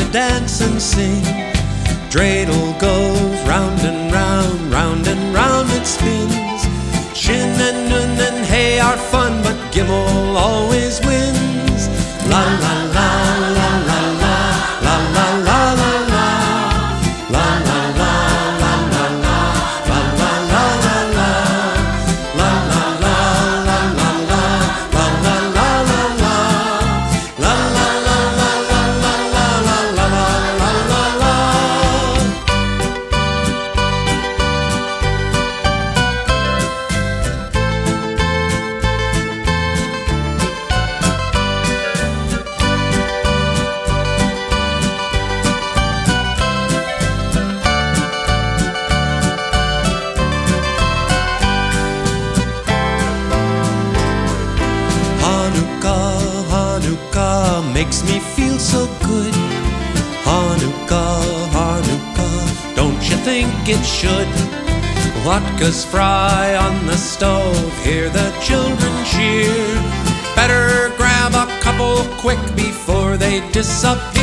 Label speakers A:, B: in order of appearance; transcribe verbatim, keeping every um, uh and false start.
A: dance and sing. Dreidel goes round and round, round and round it spins. Shin and Nun and Hey are fun, but Gimel always wins. La la la la la la, la la la la la, la la la la la la, la la la la la, la la la la la la, la la la la la, la la la la la la la la la la. Hanukkah makes me feel so good. Hanukkah, Hanukkah, don't you think it should? Latkes fry on the stove, hear the children cheer. Better grab a couple quick before they disappear.